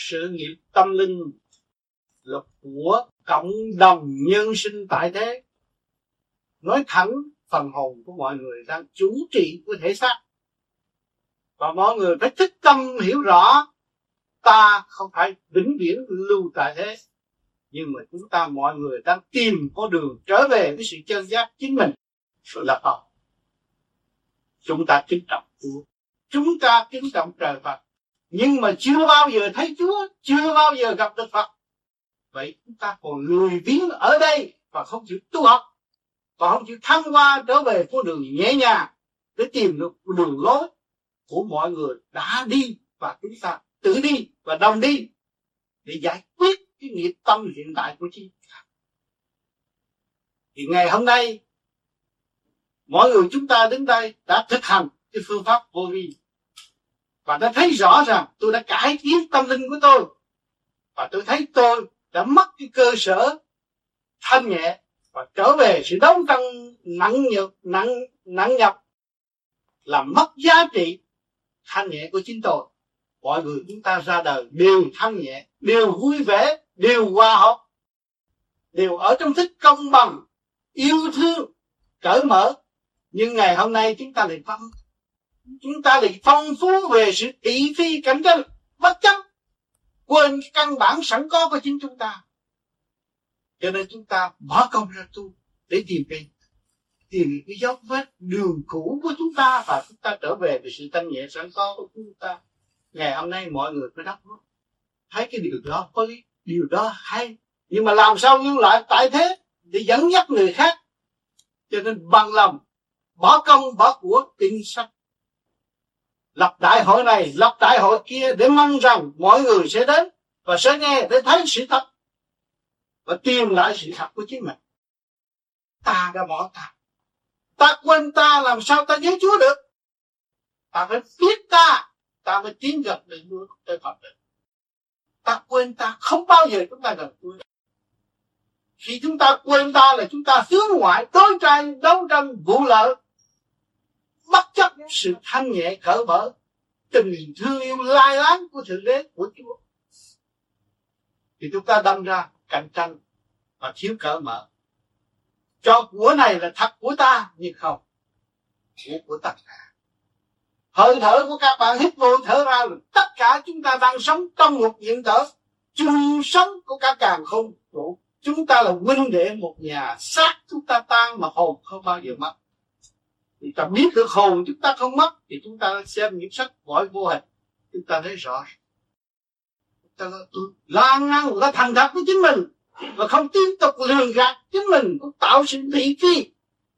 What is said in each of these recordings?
sự nghiệp tâm linh là của cộng đồng nhân sinh tại thế. Nói thẳng, phần hồn của mọi người đang chủ trị của thể xác, và mọi người phải thức tâm hiểu rõ ta không phải vĩnh viễn lưu tại thế, nhưng mà chúng ta mọi người đang tìm con đường trở về với sự chân giác chính mình rồi là Phật. Chúng ta kính trọng Chúa, chúng ta kính trọng trời Phật, nhưng mà chưa bao giờ thấy Chúa, chưa bao giờ gặp được Phật. Vậy chúng ta còn lười biếng ở đây và không chịu tu học, và không chịu thăng hoa trở về con đường nhẹ nhàng để tìm được đường lối của mọi người đã đi, và chúng ta tự đi và đồng đi để giải quyết cái nghiệp tâm hiện tại của chính ta. Thì ngày hôm nay mọi người chúng ta đến đây đã thực hành cái phương pháp vô vi, và đã thấy rõ rằng tôi đã cải tiến tâm linh của tôi, và tôi thấy tôi đã mất cái cơ sở thanh nhẹ và trở về sự đấu tranh nặng nhọc, làm mất giá trị thanh nhẹ của chính tôi. Mọi người chúng ta ra đời đều thanh nhẹ, đều vui vẻ, đều hòa hợp, đều ở trong thức công bằng, yêu thương, cởi mở. Nhưng ngày hôm nay chúng ta lại phong phú về sự thị phi cạnh tranh, bất chấp quên cái căn bản sẵn có của chính chúng ta. Cho nên chúng ta bỏ công ra tu để tìm cái dấu vết đường cũ của chúng ta, và chúng ta trở về với sự thanh nhẹ sẵn có của chúng ta. Ngày hôm nay mọi người phải đáp ứng, thấy cái điều đó có lý, điều đó hay, nhưng mà làm sao lưu lại tại thế để dẫn dắt người khác. Cho nên bằng lòng bỏ công bỏ của tin sách, lập đại hội này lập đại hội kia để mong rằng mọi người sẽ đến và sẽ nghe để thấy sự thật và tìm lại sự thật của chính mình. Ta đã bỏ ta quên ta, làm sao ta nhớ Chúa được? Ta phải biết ta mới tiến gần đến Chúa tới Phật được. Ta quên ta, không bao giờ chúng ta gần Chúa. Khi chúng ta quên ta là chúng ta hướng ngoại, đấu tranh vụ lợi, bất chấp sự thanh nhẹ cởi mở, tình thương yêu lai láng của Thượng Đế, của Chúa. Thì chúng ta đâm ra cạnh tranh và thiếu cởi mở. Cho của này là thật của ta, nhưng không, của tất cả. Hơi thở của các bạn hít vô thở ra, tất cả chúng ta đang sống trong một diện thở chung sống của cả càn khôn vũ. Chúng ta là huynh đệ một nhà, xác chúng ta tan mà hồn không bao giờ mất. Thì ta biết được hồn chúng ta không mất, thì chúng ta xem những sách vở vô hình, chúng ta thấy rõ. Chúng ta lan ngăn là thành thật với chính mình, và không tiếp tục lường gạt chính mình, cũng tạo sự thị phi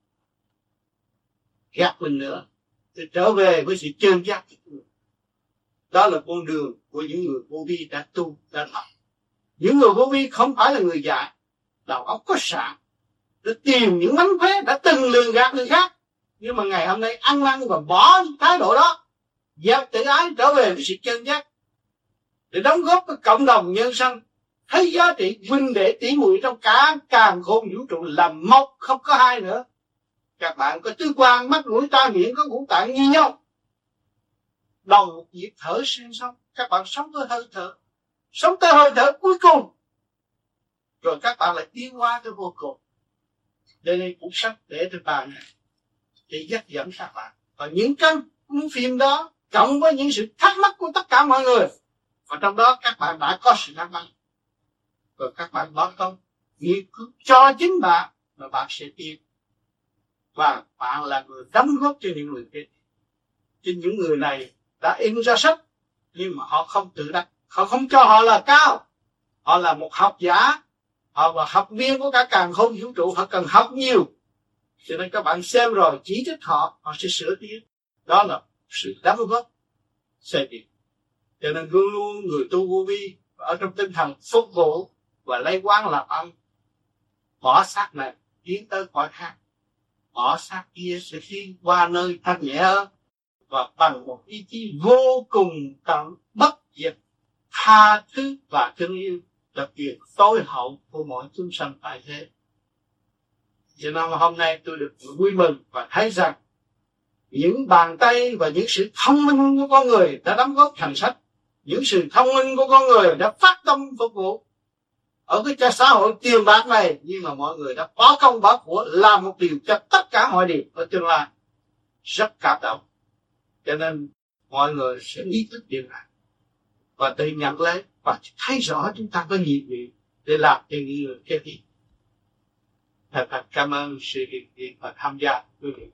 gạt mình nữa, để trở về với sự chân giác. Đó là con đường của những người vô vi đã tu, đã học. Những người vô vi không phải là người dạy, đầu óc có sạn để tìm những mánh khóe đã từng lường gạt người khác, nhưng mà ngày hôm nay ăn năn và bỏ thái độ đó, dẹp tự ái, trở về với sự chân giác để đóng góp với cộng đồng nhân sinh, thấy giá trị huynh đệ tỷ muội trong cả càn khôn vũ trụ là một, không có hai nữa. Các bạn có tứ quan, mắt, mũi, tai, miệng, có ngũ tạng như nhau, đồng một nhịp thở sinh sống. Các bạn sống với hơi thở, sống tới hơi thở cuối cùng, rồi các bạn lại tiến hóa tới vô cùng. Đây là cuốn sách để trên bàn này để dắt dẫn các bạn, và những cái phim đó cộng với những sự thắc mắc của tất cả mọi người, và trong đó các bạn đã có sự thắc mắc, rồi các bạn bỏ công nghiên cứu cho chính bạn, và bạn sẽ tiến, và bạn là người đóng góp cho những người kia. Chứ những người này đã in ra sách, nhưng mà họ không tự đắc, họ không cho họ là cao, họ là một học giả, họ là học viên của cả càn khôn vũ trụ, họ cần học nhiều. Cho nên các bạn xem rồi chỉ trích họ, họ sẽ sửa tiến. Đó là sự đóng góp xây dựng. Cho nên luôn luôn người tu vô vi ở trong tinh thần phục vụ và lấy quán làm ăn, bỏ xác này tiến tới cõi khác, bỏ xác kia sẽ tiến qua nơi thanh nhẹ hơn, và bằng một ý chí vô cùng tận bất diệt, tha thứ và thương yêu là việc tối hậu của mọi chúng sanh tại thế. Cho nên hôm nay tôi được vui mừng và thấy rằng những bàn tay và những sự thông minh của con người đã đóng góp thành sách, những sự thông minh của con người đã phát tâm phục vụ ở cái xã hội tiền bạc này, nhưng mà mọi người đã bỏ công bỏ của làm một điều cho tất cả mọi điều ở tương lai. Rất cảm động. Cho nên mọi người sẽ ý thức điều này và tự nhận lấy và thấy rõ chúng ta có nhiệm vụ để làm cho những người kế tiếp. Thật cảm ơn sự hiện diện và tham gia quý vị.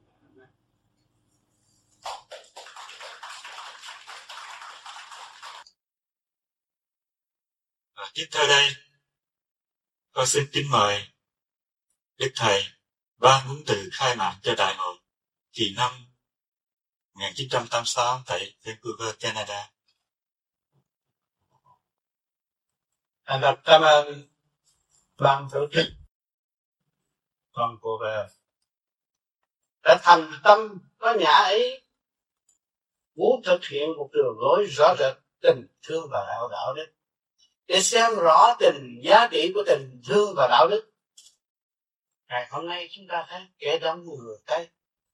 Tiếp theo đây, tôi xin kính mời Đức Thầy ban huấn từ khai mạc cho đại hội kỳ năm 1986 tại Vancouver, Canada. Thành thật cảm ơn ban tổ chức Vancouver đã thành tâm có nhà ấy muốn thực hiện một đường lối rõ rệt tình thương và đạo đức, để xem rõ giá trị của tình thương và đạo đức. Ngày hôm nay chúng ta thấy kẻ đông người tây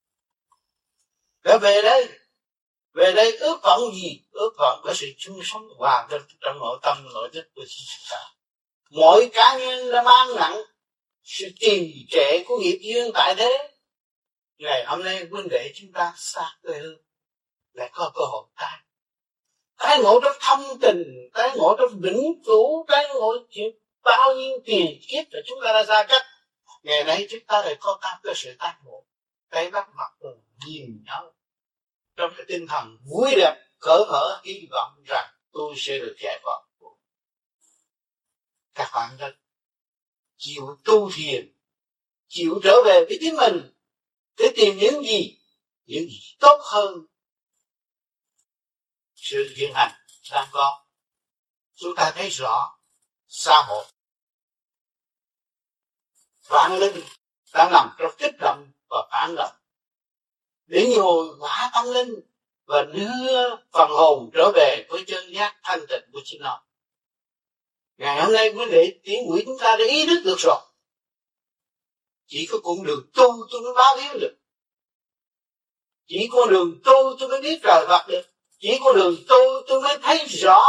đã về đây ước vọng gì? Ước vọng có sự chung sống hòa bình trong nội tâm nội thức của chúng ta. Mỗi cá nhân đã mang nặng sự trì trệ của nghiệp duyên tại thế. Ngày hôm nay huynh đệ chúng ta xa quê hương lại có cơ hội tái ngộ trong thâm tình, tái ngộ trong vĩnh cửu, tái ngộ chuyện bao nhiêu tiền kiếp là chúng ta đã ra cách. Ngày nay chúng ta lại có cái sự tái ngộ, tay bắt mặt nhìn nhau trong cái tinh thần vui đẹp, cởi mở, hy vọng rằng tôi sẽ được giải thoát. Các bạn đã chịu tu thiền, chịu trở về với chính mình để tìm những gì tốt hơn sự hiện hành đang có. Chúng ta thấy rõ xã hội vạn linh đang nằm trong kích động và phản động để nhồi hóa tâm linh và đưa phần hồn trở về với chân giác thanh tịnh của chính nó. Ngày hôm nay quý vị tiếng quỷ chúng ta đã ý thức được rồi. Chỉ có con đường tu tôi mới báo hiếu được. Chỉ con đường tu tôi mới biết trời Phật được. Chỉ con đường tu tôi mới thấy rõ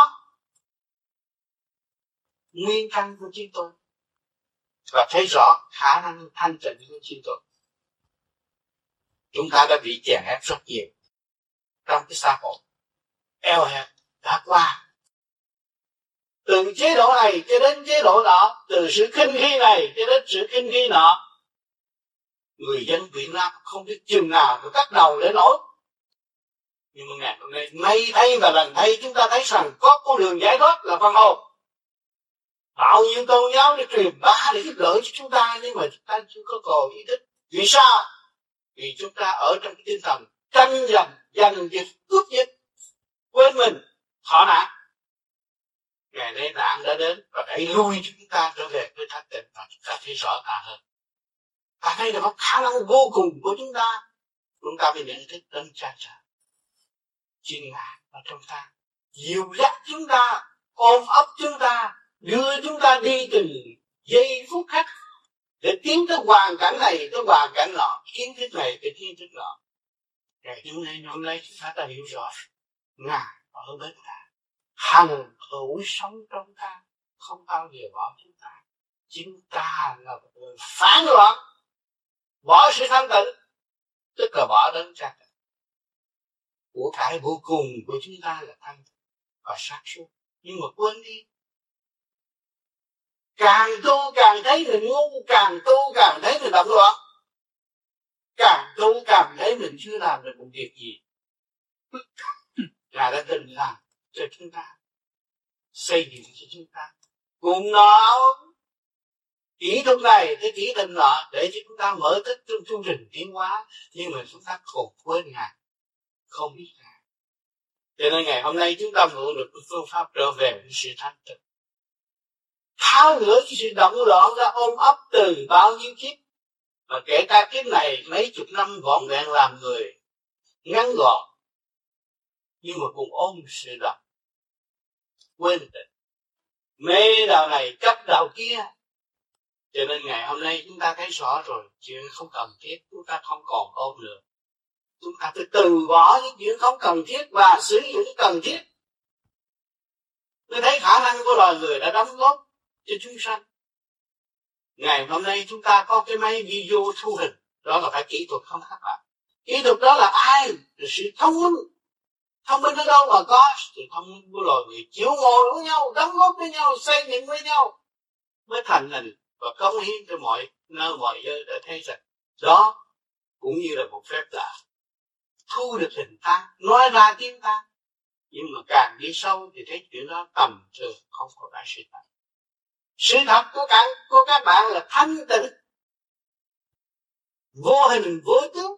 nguyên căn của chính tôi và thấy rõ khả năng thanh tịnh của chính tôi. Chúng ta đã bị chèn ép rất nhiều trong cái xã hội eo hẹp đã qua, từ chế độ này cho đến chế độ nọ, từ sự khinh khi này cho đến sự khinh khi nọ. Người dân Việt Nam không biết chừng nào phải cắt đầu để nói. Nhưng mà ngày hôm nay may thay và lần thay chúng ta thấy rằng có con đường giải thoát là phần hồn. Bao nhiêu tôn giáo để truyền bá để giúp đỡ cho chúng ta, nhưng mà chúng ta chưa có cầu ý thức. Vì sao? Vì chúng ta ở trong cái tinh thần tranh giành giật, cướp giật, quên mình, thọ nạn. Ngày nay nạn đã đến và đẩy lui chúng ta trở về với thanh tịnh và chúng ta thấy rõ ràng hơn. Và đây là một khả năng vô cùng của chúng ta. Chúng ta phải nhận thức đến cha cha. Chính Ngài ở trong ta, dìu dắt chúng ta, ôm ấp chúng ta, đưa chúng ta đi từng giây phút khắc để tiến tới hoàn cảnh này, tới hoàn cảnh nọ, kiến thức này, tới kiến thức nọ. Ngày hôm nay chúng ta đã hiểu rõ, Ngài ở bên ta, hành hữu sống trong ta, không bao giờ bỏ chúng ta. Chúng ta là một người phản loạn, bỏ sự thanh tịnh, tức là bỏ đến cha tịnh. Của cải vô cùng của chúng ta là thanh và sáng suốt, nhưng mà quên đi. Càng tu càng thấy mình ngu, càng tu càng thấy mình động loạn, càng tu càng thấy mình chưa làm được một việc gì. Ngài đã từng làm cho chúng ta, xây dựng cho chúng ta, cùng nó kỹ thuật này cái kỹ thuật nọ để cho chúng ta mở thức trong chương trình tiến hóa, nhưng mà chúng ta còn quên Ngài, không biết Ngài. Cho nên ngày hôm nay chúng ta mượn được phương pháp trở về với sự thanh tịnh, tháo gỡ sự động loạn ra ôm ấp từ bao nhiêu kiếp, và kể cả kiếp này mấy chục năm vọn vẹn làm người ngắn gọn, nhưng mà cũng ôm sự động, quên tịnh, mê đạo này chấp đạo kia. Cho nên ngày hôm nay chúng ta thấy rõ rồi, chuyện không cần thiết chúng ta không còn ôm nữa. Chúng ta phải từ bỏ những chuyện không cần thiết và sử dụng cần thiết. Tôi thấy khả năng của loài người đã đóng góp cho chúng sanh. Ngày hôm nay chúng ta có cái máy video thu hình, đó là phải kỹ thuật không các bạn? Kỹ thuật đó là ai? Là sự thông minh. Thông minh ở đâu mà có? Sự thông minh của loài người chịu ngồi với nhau, đóng góp với nhau, xây dựng với nhau mới thành hình và cống hiến cho mọi nơi mọi giới để thấy rằng đó cũng như là một phép lạ, thu được hình ta, nói ra tiếng ta, nhưng mà càng đi sâu thì thấy chuyện đó tầm thường, không có phải sự thật. Sự thật của các bạn là thanh tịnh, vô hình vô tướng.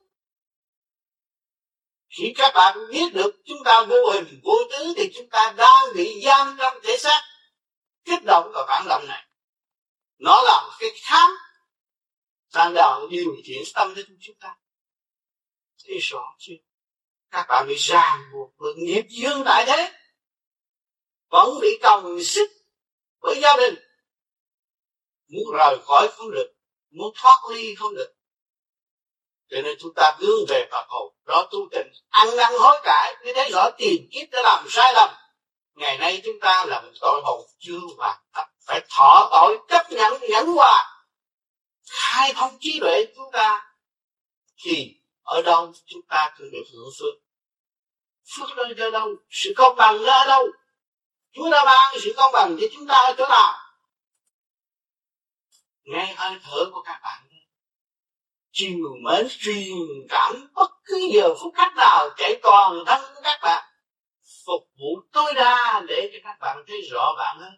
Khi các bạn biết được chúng ta vô hình vô tướng thì chúng ta đang bị giam trong thể xác kích động và phản động này. Nó là một cái khám đang đào điều khiển tâm linh chúng ta. Thấy rõ chưa? Các bạn bị ràng buộc bởi nghiệp dương tại thế, vẫn bị còng xích với gia đình, muốn rời khỏi không được, muốn thoát ly không được. Cho nên chúng ta hướng về Phật hồn, đó tu tịnh, ăn năn hối cải, mới thấy rõ tiền kiếp đã làm sai lầm. Ngày nay chúng ta là một tội hồn chưa hoàn tất, phải thọ tội chấp nhận nhẫn hòa, khai thông trí tuệ chúng ta, thì ở đâu chúng ta cứ được hưởng phước. Phước nơi ở đâu? Sự công bằng ở đâu? Chúa đã ban sự công bằng cho chúng ta ở chỗ nào? Nghe hơi thở của các bạn, chiều mến truyền cảm bất cứ giờ phút khắc nào chạy toàn thân của các bạn, phục vụ tối đa để cho các bạn thấy rõ bạn hơn.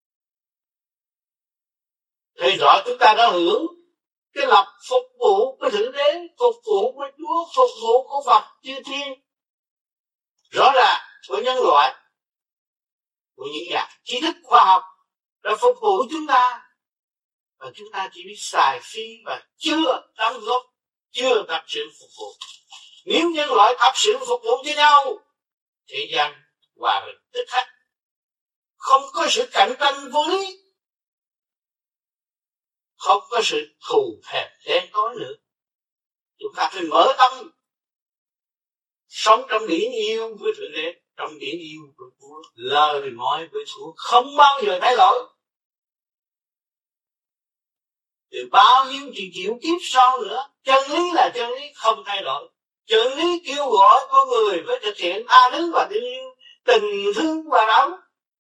Thấy rõ chúng ta đã hưởng cái lập phục vụ với Thượng Đế, phục vụ với Chúa, phục vụ của Phật chư thiên, rõ ràng của nhân loại, của những nhà trí thức khoa học đã phục vụ chúng ta, và chúng ta chỉ biết xài phí và chưa đóng góp, chưa thật sự phục vụ. Nếu nhân loại thật sự phục vụ với nhau, thế gian hòa bình tức khắc, không có sự cạnh tranh vô lý, không có sự thù hẹp đen tối nữa. Chúng ta phải mở tâm, sống trong điển yêu với Thượng Đế, trong điển yêu với Chúa, lời nói với Chúa không bao giờ thay đổi. Từ bao nhiêu triệu kiếp sau nữa, chân lý là chân lý không thay đổi. Chân lý kêu gọi con người với thực hiện tha thứ và thương yêu, tình thương và đạo.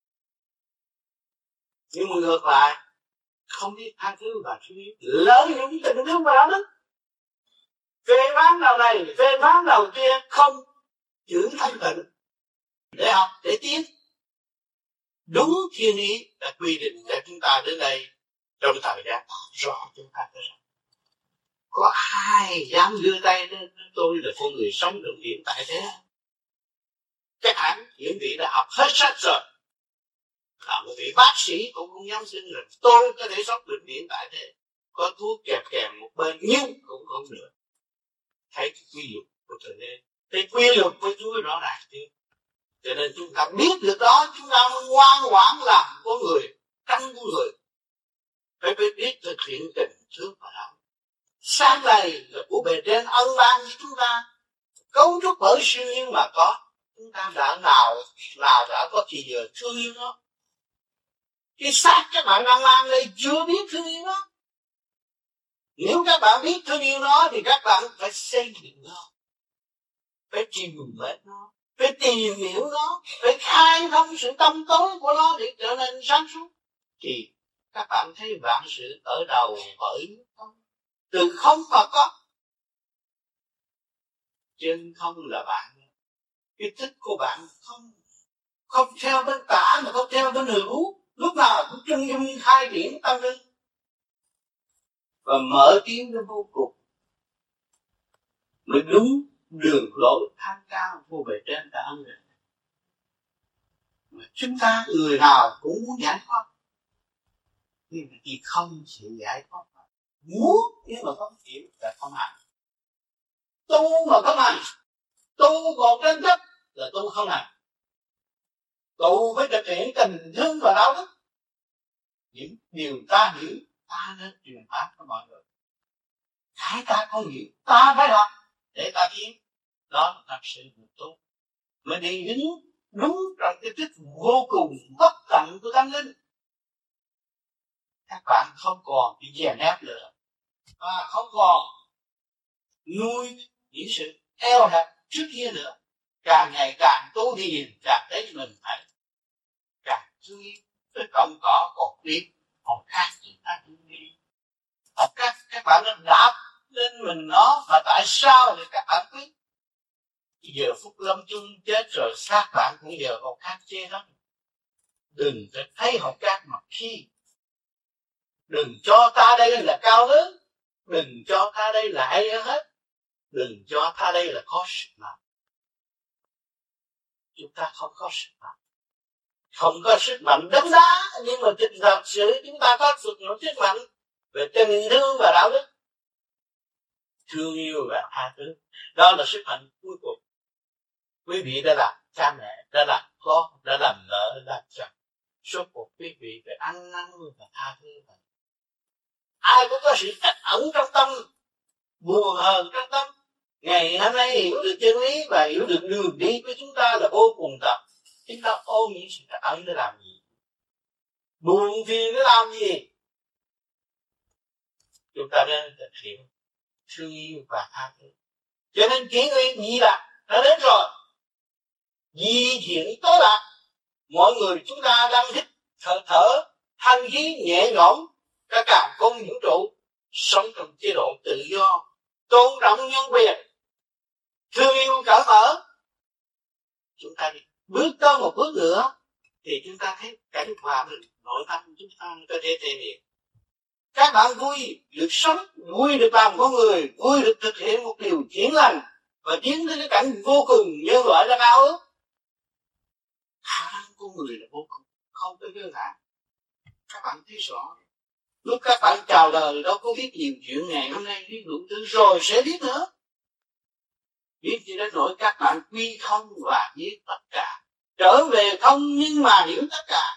Nhưng mà ngược lại, không biết tha thứ và thương yêu, lợi dụng tình thương và đạo đức, phê phán đầu này, phê phán đầu kia, không giữ thanh tịnh để học, để tiến. Đúng thiên ý đã quy định cho chúng ta đến đây trong thời gian rõ chúng ta thấy rằng có ai dám đưa tay đến tôi là con người sống được hiện tại thế? Chắc hẳn những vị đã học hết sách rồi, là một vị bác sĩ cũng không dám xin rằng tôi có thể sống được hiện tại thế, có thuốc kèm kèm một bên nhưng cũng không được. Thấy cái quy luật của Thượng Đế, cái quy luật của Chúa rõ ràng chứ. Cho nên chúng ta biết được đó, chúng ta ngoan ngoãn làm con người, trong con người, phải biết thực hiện tình thương và đạo. Sáng này là của bề trên ân ban cho chúng ta, cấu trúc bởi siêu nhiên mà có. Chúng ta đã nào đã có thì giờ thương yêu nó. Cái xác các bạn đang mang đây chưa biết thương yêu nó. Nếu các bạn biết thương yêu nó thì các bạn phải xây dựng nó, phải chiều mến nó, phải tìm hiểu nó, phải khai thông sự tâm tối của nó để trở nên sáng suốt. Thì các bạn thấy vạn sự ở đầu bởi không, từ không mà có. Chân không là bạn, cái thức của bạn không theo bên tả mà không theo bên hữu, lúc nào cũng trung dung khai triển tâm linh và mở tiếng đến vô cùng, mới đúng đường lối thanh cao vô bề trên đã ân định. Mà chúng ta người nào cũng muốn giải thoát, nhưng mà chỉ không chịu giải thoát. Muốn nhưng mà không chịu là không hành. Tu mà không hành, tu còn tranh chấp là tu không hành. Tu với thực hiện tình thương và đạo đức. Những điều ta hiểu, ta nên truyền bá cho mọi người. Cái ta không hiểu, ta phải học để ta tiến. Đó là thật sự một tu. Mới đi đứng đúng trong cái thức vô cùng bất tận của tâm linh. Các bạn không còn bị chèn ép nữa, và không còn nuôi những sự eo hẹp trước kia nữa. Càng ngày càng tu thiền, càng thấy mình phải càng chú ý với cọng cỏ còn biết còn khác gì ta chú ý. Các bạn đã đạp lên mình nó, mà tại sao thì các bạn biết giờ phút lâm chung chết rồi xác bạn cũng giờ còn khác chê lắm. Đừng thấy họ cát mà khi đừng cho ta đây là cao lớn, đừng cho ta đây là hay hết, đừng cho ta đây là có sức mạnh. Chúng ta không có sức mạnh, không có sức mạnh đấm đá, nhưng mà thật sự chúng ta có sức mạnh về tình thương và đạo đức, thương yêu và tha thứ. Đó là sức mạnh cuối cùng. Quý vị đã làm cha mẹ, đã làm con, đã làm vợ, đã làm chồng, suốt cuộc quý vị phải ăn năn và tha thứ. Ai cũng có sự trách ẩn trong tâm, buồn hờn trong tâm. Ngày hôm nay hiểu được chân lý và hiểu được đường đi của chúng ta là vô cùng tập. Chúng ta ôm những sự trách ẩn để làm gì? Buồn phiền để làm gì? Chúng ta nên thực hiện thương yêu và tha thứ. Cho nên kỷ nguyên gì là đã đến rồi. Di thiện tối lạc. Mọi người chúng ta đang hít thở thanh khí nhẹ nhõm, các càng không vũ trụ, sống trong chế độ tự do, tôn trọng nhân quyền, thương yêu cởi mở. Chúng ta đi bước tới một bước nữa thì chúng ta thấy cảnh hòa bình nội tâm chúng ta có thể thể hiện. Các bạn vui được sống, vui được làm con người, vui được thực hiện một điều thiện lành và tiến tới cái cảnh vô cùng nhân loại đang ao ước. Khả năng của người là vô cùng, không có giới hạn. Các bạn thấy rõ. Lúc các bạn chào đời đâu có biết nhiều chuyện, ngày hôm nay biết đủ thứ rồi sẽ biết nữa. Biết chỉ đến nỗi các bạn quy không và biết tất cả, trở về không nhưng mà hiểu tất cả.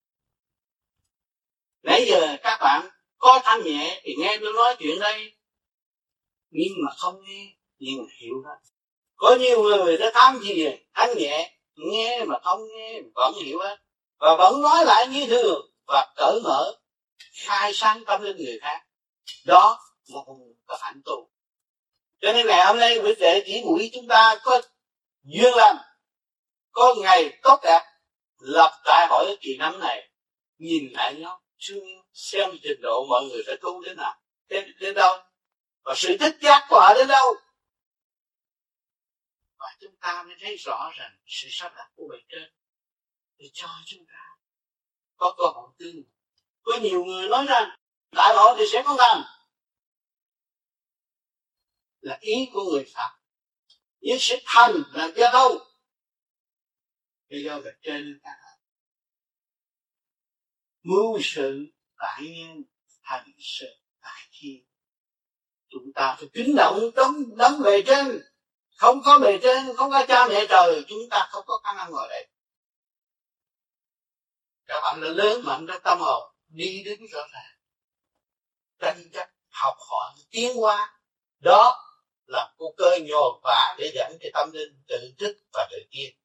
Nãy giờ các bạn có thanh nhẹ thì nghe tôi nói chuyện đây, nhưng mà không nghe, nhưng mà hiểu hết. Có nhiều người đã tham thiền thanh nhẹ, nghe mà không nghe vẫn hiểu hết, và vẫn nói lại như thường và cởi mở, khai sáng tâm linh người khác. Đó là các hạnh tu. Cho nên ngày hôm nay quý đệ chỉ mũi chúng ta có duyên lành, có ngày tốt đẹp, lập đại hội kỳ năm này, nhìn lại nhau, xem trình độ mọi người đã tu đến nào, đến đâu, và sự thích giác của họ đến đâu. Và chúng ta mới thấy rõ rằng sự sắp đặt của bề trên để cho chúng ta có cơ hội tin. Có nhiều người nói rằng đại hội thì sẽ không thành, là ý của người Phật, nhưng sẽ thành là do đâu? Do bề trên ta mưu sự tại nhân, thành sự tại thiên. Chúng ta phải kính động đấng bề trên. Không có bề trên, không có cha mẹ trời, chúng ta không có khả năng ngồi đây. Các bạn là lớn mạnh trong tâm hồn, đi đến rõ ràng, tranh chấp, học hỏi, tiến hóa. Đó là cuộc cơ nhồi vả để dẫn cái tâm linh tự thức và tự tiên.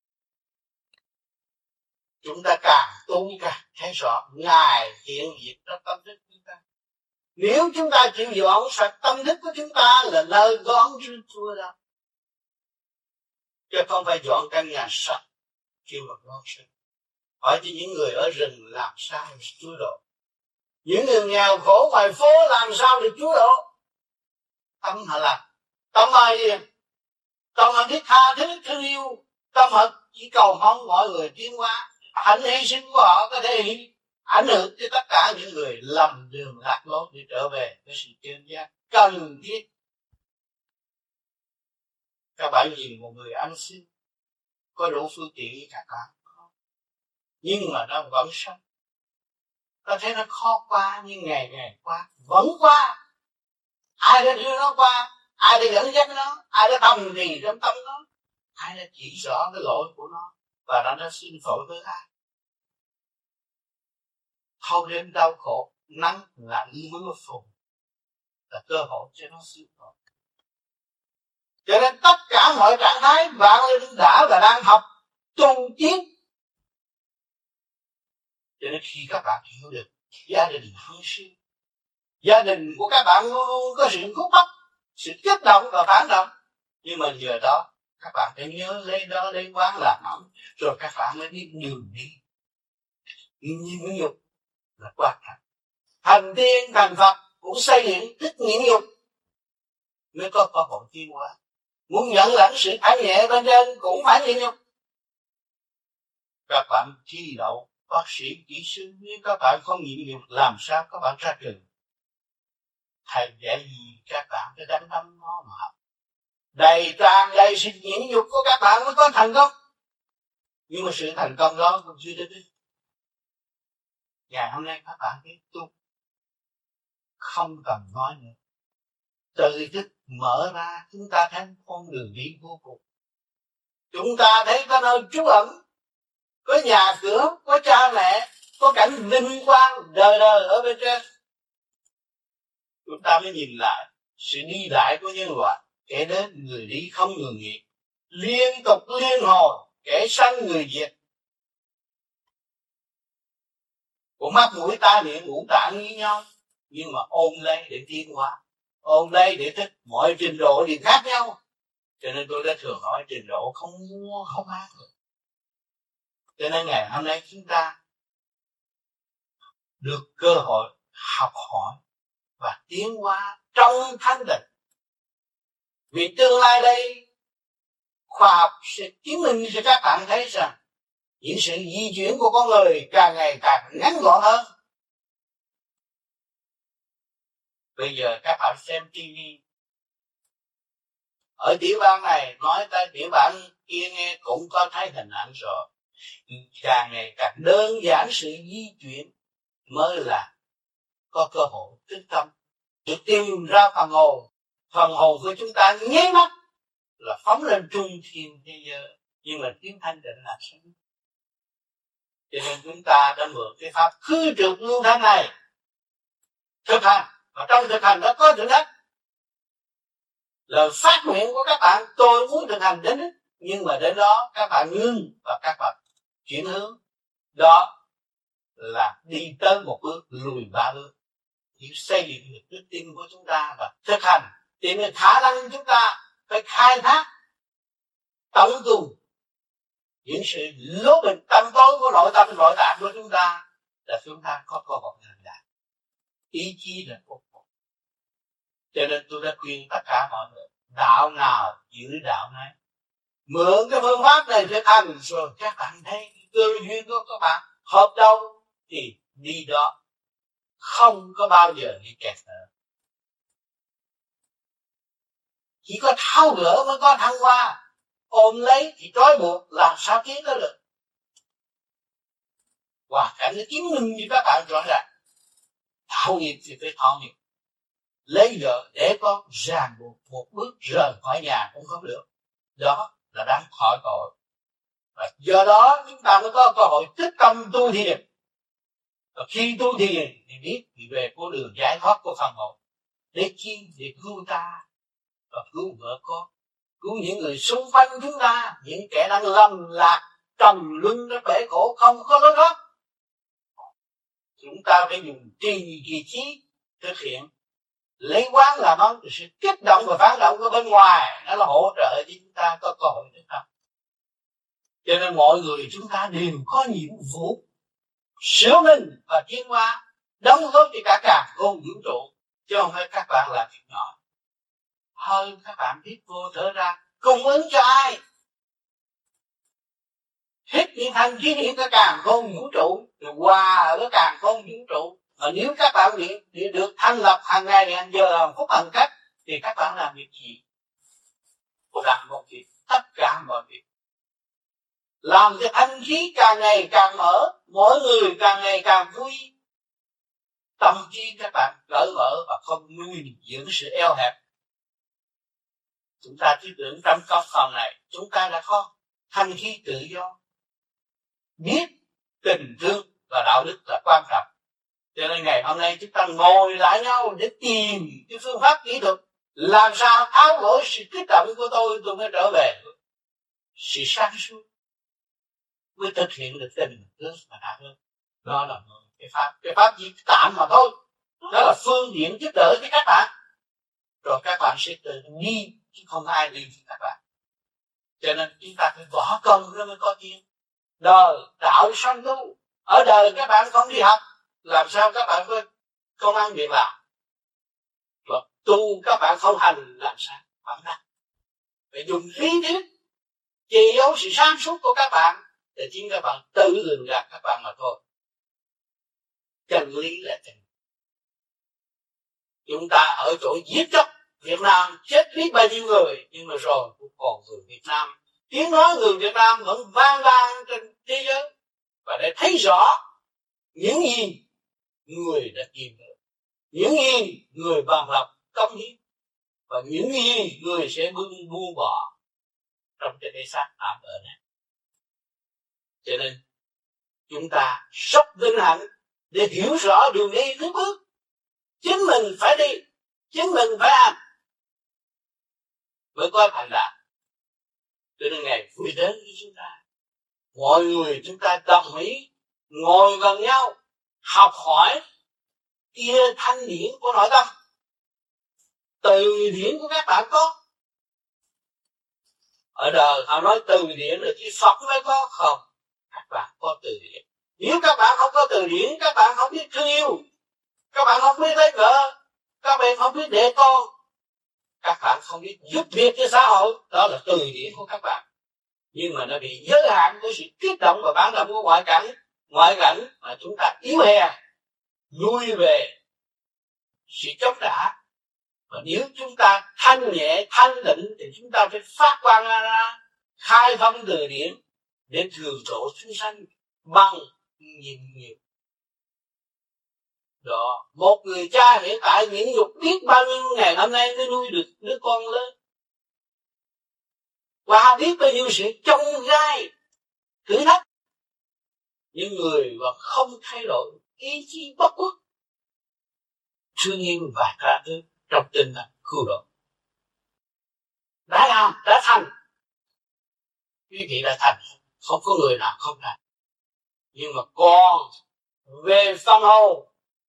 Chúng ta càng tu càng thấy rõ Ngài hiện diện trong tâm thức chúng ta. Nếu chúng ta chịu dọn sạch tâm thức của chúng ta là lời gón rương chua đó, chứ không phải dọn căn nhà sạch kêu mà gón sạch. Hỏi cho những người ở rừng làm sao để chúa độ, những người nghèo khổ ngoài phố làm sao để chúa độ. Tâm họ làm, tâm họ gì? Tâm họ biết tha thứ thương yêu, tâm họ chỉ cầu mong mọi người tiến hóa. Hạnh hy sinh của họ có thể ảnh hưởng tới tất cả những người lầm đường lạc lối để trở về với sự chân giác cần thiết. Các bạn nhìn một người ăn xin có đủ phương tiện với các bạn không? Nhưng mà nó vẫn sống. Ta thấy nó khó qua, nhưng ngày ngày qua vẫn qua. Ai đã đưa nó qua, ai đã dẫn dắt nó, ai đã thầm thì trong tâm nó, ai đã chỉ rõ cái lỗi của nó và nó xin lỗi với ai. Thâu đêm đau khổ, nắng lạnh mưa phùn là cơ hội cho nó xin lỗi. Cho nên tất cả mọi trạng thái bạn đã và đang học tu tiến. Cho nên khi các bạn hiểu được gia đình hân sư, gia đình của các bạn luôn có sự khúc mắc, sự kích động và phản động, nhưng mà giờ đó các bạn phải nhớ lấy đó lấy quán làm ẩm, rồi các bạn mới biết đường đi. Nhịn nhục là quan trọng. Thành tiên thành Phật cũng xây dựng thích nhịn nhục mới có cơ hội tiến hóa. Muốn nhận lãnh sự thanh nhẹ bên trên cũng phải nhịn nhục. Các bạn thi đậu bác sĩ, kỹ sư, nếu các bạn không nhịn nhục làm sao các bạn ra trường? Thầy dạy gì các bạn phải đánh đấm nó mà học. Đầy tràn đầy sự nhịn nhục của các bạn mới có thành công. Nhưng mà sự thành công đó cũng chưa đến. Ngày hôm nay các bạn biết tu không cần nói nữa. Từ thức mở ra chúng ta thấy con đường đi vô cùng. Chúng ta thấy có nơi trú ẩn, có nhà cửa, có cha mẹ, có cảnh vinh quang đời đời ở bên trên. Chúng ta mới nhìn lại sự đi lại của nhân loại, kể đến người đi không ngừng nghỉ, liên tục liên hồi, kể sanh người diệt. Của mắt mũi tai miệng ngũ tạng như nhau, nhưng mà ôm lấy để tiến hóa, ôm lấy để thích. Mọi trình độ thì khác nhau, cho nên tôi đã thường nói trình độ không mua không ăn được. Cho nên ngày hôm nay chúng ta được cơ hội học hỏi và tiến hóa trong thanh tịnh. Vì tương lai đây khoa học sẽ chứng minh cho các bạn thấy rằng những sự di chuyển của con người càng ngày càng ngắn gọn hơn. Bây giờ các bạn xem TV, ở tiểu bang này nói tới tiểu bang kia nghe cũng có thấy hình ảnh rồi. Càng ngày càng đơn giản sự di chuyển mới là có cơ hội thức tâm, để tìm ra phần hồn. Phần hồn của chúng ta nháy mắt là phóng lên trung thiên thế giới, nhưng mà tiếng thanh định là sao? Cho nên chúng ta đã mượn cái pháp khứ trượt lưu thanh này thực hành, và trong thực hành đó có thử thách. Lời phát nguyện của các bạn, tôi muốn thực hành đến đích, nhưng mà đến đó các bạn ngưng và các bạn chuyển hướng. Đó là đi tới một bước lùi ba bước. Những xây dựng được đức tin của chúng ta và thực hành thì nên khả năng chúng ta phải khai thác tận cùng những sự lố bịch tâm tối của nội tâm nội tạng của chúng ta, là chúng ta có cơ hội làm đạt. Ý chí là vô cùng. Cho nên tôi đã khuyên tất cả mọi người, đạo nào giữ đạo này, mượn cái phương pháp này thực hành, rồi các bạn thấy cơ duyên của các bạn hợp đâu thì đi đó, không có bao giờ đi kẹt nữa. Chỉ có tháo gỡ mới có thăng hoa. Ôm lấy thì trói buộc, làm sao tiến tới được. Và cảnh nó chứng minh như các bạn rõ ràng. Thảo nghiệp thì phải thảo nghiệp. Lấy vợ để con ràng buộc, một bước rời khỏi nhà cũng không được. Đó là đáng khỏi tội. Và do đó chúng ta mới có cơ hội tích tâm tu thiền. Và khi tu thiền thì biết thì về con đường giải thoát của phần hồn. Để chi? Để cứu ta và cứu vợ con, cứu những người xung quanh chúng ta, những kẻ đang lầm lạc trầm luân trong bể khổ không có lối thoát. Chúng ta phải dùng trì trí thực hiện, lấy quán làm ăn, sự kích động và phản động của bên ngoài nó là hỗ trợ cho chúng ta có cơ hội thực tập. Cho nên mọi người chúng ta đều có nhiệm vụ sửa mình và tiến hóa, đóng góp cho cả càn khôn vũ trụ, chứ không phải các bạn làm việc nhỏ. Hơn các bạn biết vô thở ra cung ứng cho ai? Hít những thanh khí hiện cái càn khôn vũ trụ, rồi hòa ở cái càn khôn vũ trụ. Mà nếu các bạn được thành lập hàng ngày, hàng giờ, hàng phút, hàng cách, thì các bạn làm việc gì? Làm một việc, tất cả mọi việc. Làm cho thanh khí càng ngày càng mở, mỗi người càng ngày càng vui. Tâm trí các bạn cởi mở và không nuôi dưỡng sự eo hẹp. Chúng ta cứ tưởng trong công phòng này chúng ta đã có thanh khí tự do, biết tình thương và đạo đức là quan trọng. Cho nên ngày hôm nay chúng ta ngồi lại nhau để tìm cái phương pháp kỹ thuật làm sao tháo gỡ sự kích động của tôi mới trở về sự sáng suốt. mới thực hiện được tình thương và đạo đức. Đó là cái pháp chỉ tạm mà thôi. Đó là phương diện giúp đỡ cho các bạn. Rồi các bạn sẽ tự đi, chứ không ai đi với các bạn. Cho nên chúng ta phải bỏ công nó mới có chuyện. Đời đạo sanh tu. Ở đời các bạn không đi học, làm sao các bạn có công ăn việc làm? Và tu các bạn không hành, làm sao bạn đắc? Phải dùng lý thuyết che giấu sự sáng suốt của các bạn để chính các bạn tự lường gạt các bạn mà thôi. Chân lý là chân. Chúng ta ở chỗ giết chóc Việt Nam chết biết bao nhiêu người, nhưng mà rồi cũng còn người Việt Nam, tiếng nói người Việt Nam vẫn vang vang trên thế giới. Và để thấy rõ những gì người đã tìm được, những gì người bằng lòng công hiến, và những gì người sẽ buông bỏ trong cái thế xác tạm bợ này. Cho nên chúng ta rất vinh hạnh để hiểu rõ đường đi nước bước. Chính mình phải đi, chính mình phải làm mới có thành đạt. Cho nên ngày vui đến với chúng ta, mọi người chúng ta đồng ý ngồi gần nhau học hỏi kia thanh điển của nội tâm. Từ điển của các bạn có. Ở đời họ nói từ điển là chỉ Phật mới có, không. Các bạn có từ điển. Nếu các bạn không có từ điển, các bạn không biết thương yêu, các bạn không biết lấy vợ, các bạn không biết đẻ con, các bạn không biết giúp việc cho xã hội. Đó là từ điển của các bạn. Nhưng mà nó bị giới hạn của sự kích động và bản động của ngoại cảnh mà chúng ta yếu hèn, lui về sự chống trả. Và nếu chúng ta thanh nhẹ, thanh định thì chúng ta phải phát quang ra, khai thông từ điển để thường trổ chúng sanh bằng nhiều. Đó, một người cha hiện tại nhịn nhục biết bao nhiêu ngày hôm nay mới nuôi được đứa con lớn. Và biết bao nhiêu sự trông gai, thử thách. Những người mà không thay đổi ý chí bất khuất, thương yêu và tha thứ trong tinh thần cứu độ. Đã làm, đã thành. Quý vị đã thành, không có người nào không thành. Nhưng mà còn về phần hồn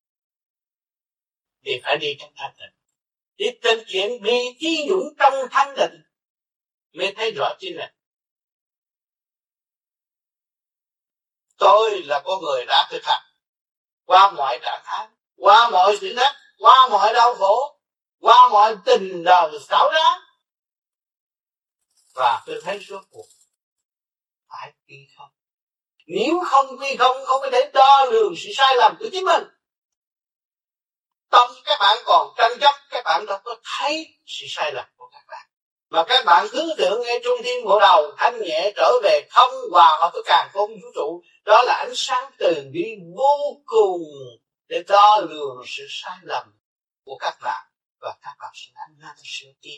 thì phải đi trong thanh tịnh. Đi thực hiện bị trí dũng trong thanh tịnh mới thấy rõ chính là tôi là con người đã thực hành qua mọi trạng thái, qua mọi sự thách, qua mọi đau khổ, qua mọi tình đời xảo trá, và tôi thấy rốt cuộc phải quy không. Nếu không quy không có thể đo lường sự sai lầm của chính mình. Tâm các bạn còn tranh chấp, các bạn đâu có thấy sự sai lầm của các bạn. Mà các bạn cứ tưởng ngay trung thiên bộ đầu thanh nhẹ trở về không hòa hợp với càn khôn vũ trụ. Đó là ánh sáng từ bi vô cùng để đo lường sự sai lầm của các bạn. Và các bạn sẽ ăn năn sửa tiếp.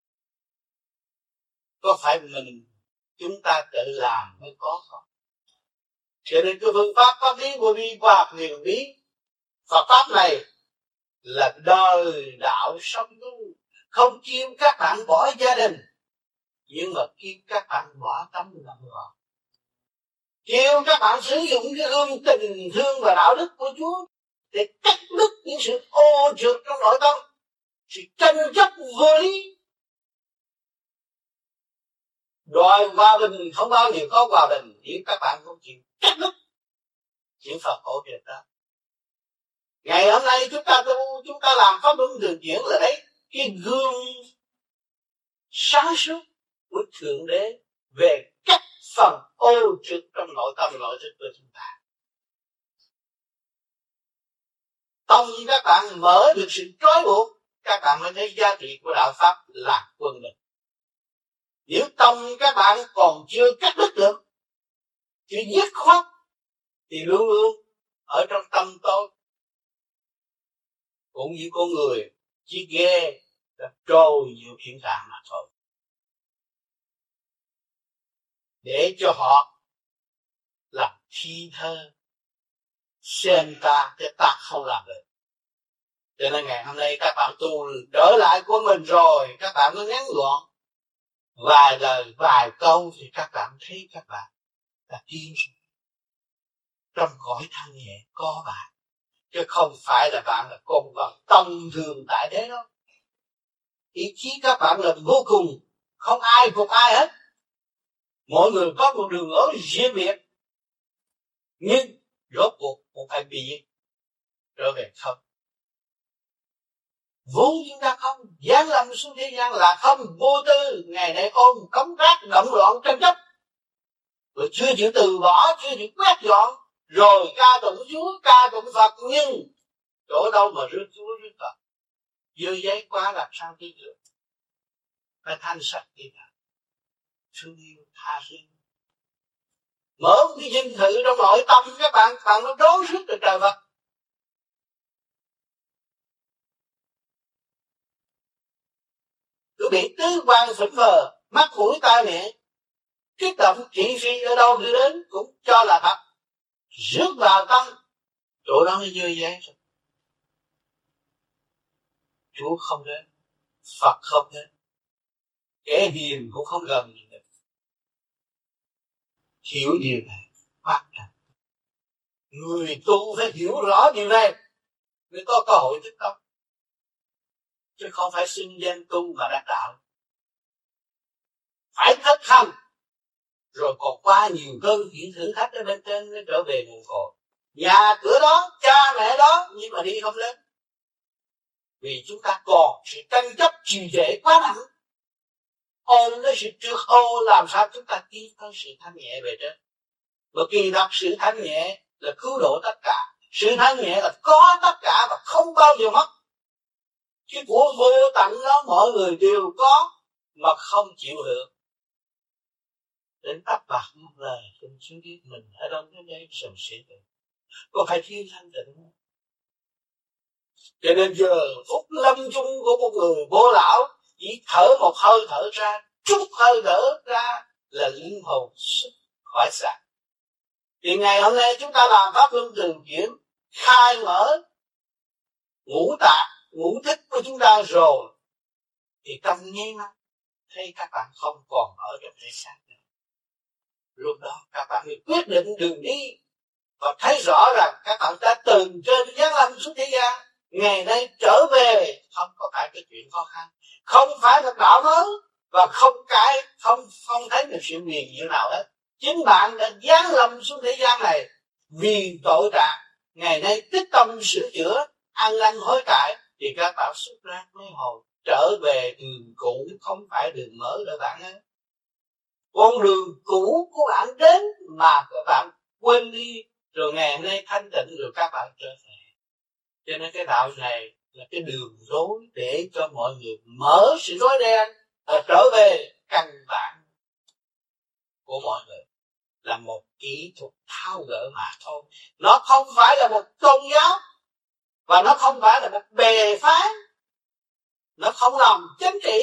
Có phải mình chúng ta tự làm mới có không? Cho nên cái phương pháp pháp lý vô vi khoa học huyền bí Phật pháp này là đời đạo sống tu, không kêu các bạn bỏ gia đình, nhưng mà kêu các bạn bỏ tâm lòng họ, kêu các bạn sử dụng cái hương tình thương và đạo đức của Chúa để cắt đứt những sự ô trượt trong nội tâm, sự tranh chấp vô lý. Đòi hòa bình không bao giờ có hòa bình nếu các bạn không chịu cắt đứt những Phật hỗ trợ đó. Ngày hôm nay chúng ta làm pháp luân thường chuyển là đấy, cái gương sáng suốt của Thượng Đế về cách phần ô trực trong nội tâm nội thức của chúng ta. Tông các bạn mở được sự trói buộc, các bạn mới thấy giá trị của đạo pháp là quân bình. Nếu tông các bạn còn chưa cắt đứt được, chưa dứt khoát, thì luôn luôn ở trong tâm tôi cũng như con người chỉ ghê là trôi nhiều hiện trạng mà thôi. Để cho họ làm thi thơ xem ta cái ta không làm được. Cho nên ngày hôm nay các bạn tu đỡ lại của mình rồi, các bạn có ngắn gọn vài lời vài câu thì các bạn thấy các bạn là thiên trong cõi thanh nhẹ có bạn, chứ không phải là bạn là con vật tầm thường tại thế đâu. Ý chí các bạn là vô cùng, không ai phục ai hết. Mỗi người có một đường lối riêng biệt, nhưng rốt cuộc cũng phải bị trở về không. Vốn chúng ta không, giáng lâm xuống thế gian là không, vô tư. Ngày nay ôm cống rác động loạn tranh chấp, rồi chưa chịu từ bỏ, chưa chịu quét dọn, rồi ca tụng Chúa, ca tụng Phật, nhưng chỗ đâu mà rước Chúa rước Phật. Dơ giấy quá làm sao đi được. Phải thanh sạch đi nào. Thương yêu, tha thứ. Mở cái dinh thự trong nội tâm các bạn nó đối rước được trời Phật. Cứ bị tứ quan phỉnh phờ, mắt mũi tai miệng, kích động thị phi ở đâu đi đến cũng cho là thật, rước vào tâm, chỗ đó nó dơ giấy rồi. Chúa không đến, Phật không đến, kẻ hiền cũng không gần gì được. Hiểu điều này quan trọng. Người tu phải hiểu rõ điều này mới có cơ hội thức tâm, chứ không phải xưng danh tu mà đắc đạo. Phải thất hành, rồi còn qua nhiều cơn hiện thử thách ở bên trên mới trở về nguồn cội. Nhà cửa đó, cha mẹ đó, nhưng mà đi không lên. Vì chúng ta còn sự tranh chấp trì trệ quá nặng. Ôm cái sự trước ô làm sao chúng ta tiến tới sự thanh nhẹ về trên. Bởi kỳ thật sự thanh nhẹ là cứu độ tất cả. Sự thanh nhẹ là có tất cả và không bao giờ mất. Cái của vô tận đó mọi người đều có mà không chịu được. Đến tắt bạc một lời không chứ biết mình ở đâu đến đây sầm xị được. Có phải thiếu thanh tịnh không? Cho nên giờ phút lâm chung của một người bố lão chỉ thở một hơi thở ra, chút hơi thở ra là linh hồn xuất khỏi xác. Thì ngày hôm nay chúng ta làm pháp luân thường chuyển, khai mở ngũ tạng, ngũ thức của chúng ta rồi, thì trong nháy mắt thấy các bạn không còn ở trong thể xác nữa. Lúc đó các bạn mới quyết định đường đi và thấy rõ rằng các bạn đã từ trên giáng lâm xuống thế gian, ngày nay trở về không có phải cái chuyện khó khăn, không phải là đạo mới và không thấy được sự huyền diệu nào hết. Chính bạn đã giáng lâm xuống thế gian này vì tội trạng, ngày nay tích tâm sửa chữa, ăn năn hối cải thì các bạn xuất ra mới hồn trở về đường cũ, không phải đường mới đâu bạn ấy. Con đường cũ của bạn đến mà các bạn quên đi, rồi ngày hôm nay thanh tịnh rồi các bạn trở về. Cho nên cái đạo này là cái đường lối để cho mọi người mở sự rối đen và trở về căn bản của mọi người, là một kỹ thuật tháo gỡ mà thôi. Nó không phải là một tôn giáo và nó không phải là một bè phái, nó không làm chính trị,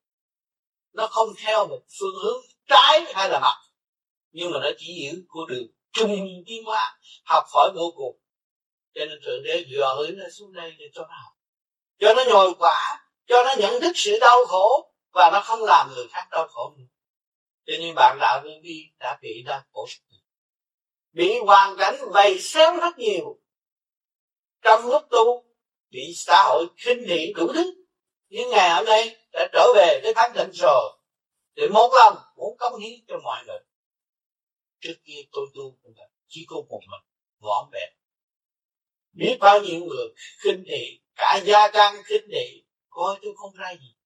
nó không theo một phương hướng trái hay là mặt, nhưng mà nó chỉ giữ của đường trung tiến hóa, học hỏi vô cùng. Cho nên Thượng Đế gửi nó xuống đây để cho nó học, cho nó nhồi quả, cho nó nhận thức sự đau khổ và nó không làm người khác đau khổ nữa. Cho nên bạn đạo Viên Vi đã bị đau khổ, bị hoàn cảnh vây xéo rất nhiều. Trong lúc tu bị xã hội khinh thị đủ thứ, nhưng ngày hôm nay đã trở về với thanh tịnh rồi, để một lòng muốn cống hiến cho mọi người. Trước kia tôi tu chỉ có một mình vỏn vẹn, biết bao nhiêu người khinh thị, cả gia can khinh thị, coi tôi không ra gì.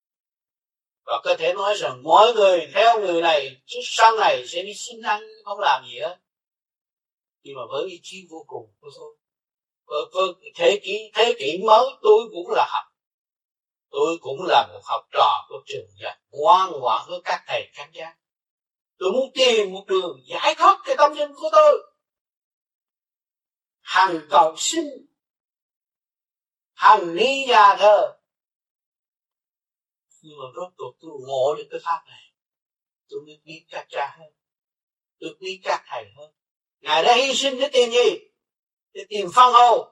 Và có thể nói rằng mỗi người theo người này sau này sẽ đi xin ăn, không làm gì hết. Nhưng mà với ý chí vô cùng của tôi, thế kỷ mới tôi cũng là học, tôi cũng là một học trò của trường dạy ngoan ngoãn với các thầy các giáo. Tôi muốn tìm một đường giải thoát cái tâm linh của tôi, hằng cầu sinh, hằng ni nhà thờ. Nhưng mà rốt cuộc tôi ngộ được cái pháp này, tôi mới biết các cha hơn, tôi biết các thầy hơn. Ngài đã hy sinh để tìm gì? Để tìm phân hồn,